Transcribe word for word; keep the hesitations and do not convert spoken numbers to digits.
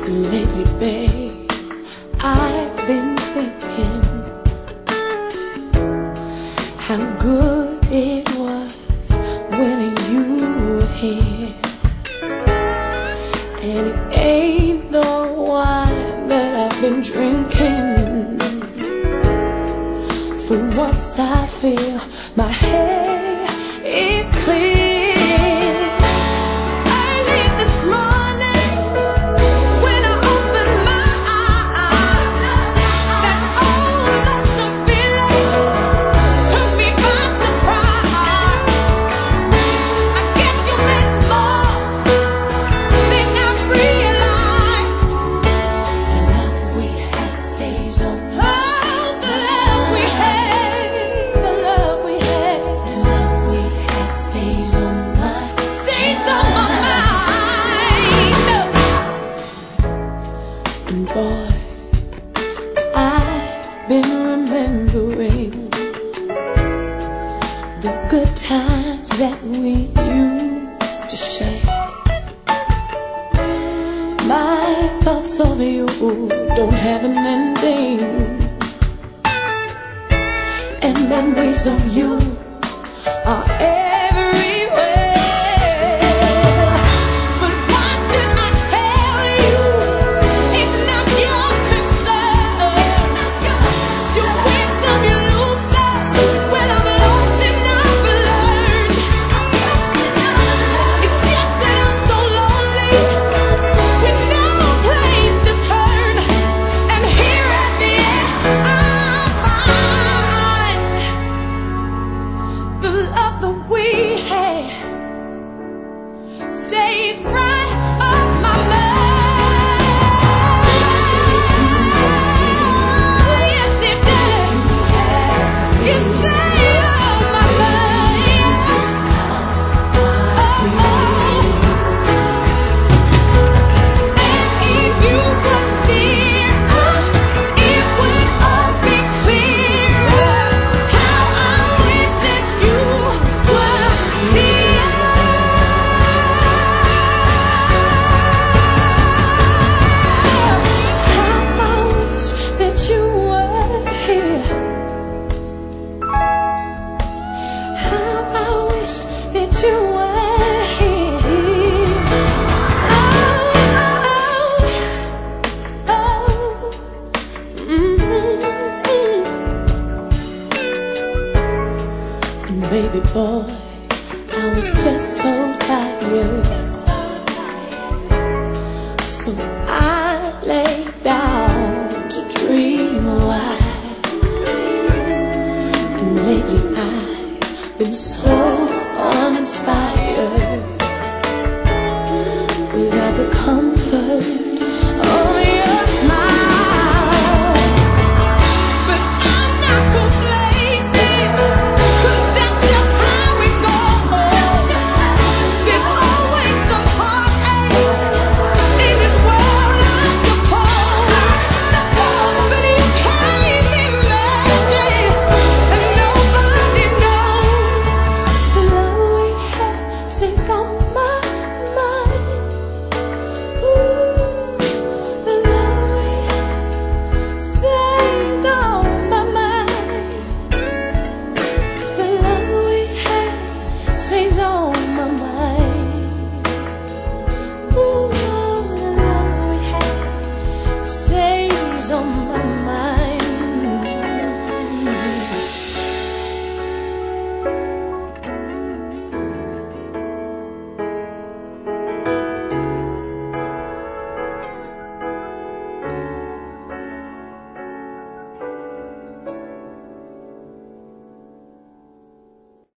Lately, babe, I've been thinking how good it was when you were here. And it ain't the wine that I've been drinking. For once I feel my head is clear. And boy, I've been remembering the good times that we used to share. My thoughts of you don't have an ending, and memories of you are everywhere. Stays right up my mind. Yes, it does. It stays on my mind. Oh, oh. And if you were near, it would all be clear. How I wish that you were here. Baby boy, I was just so tired, so I lay down to dream a while. And lately I've been so uninspired, without the comfort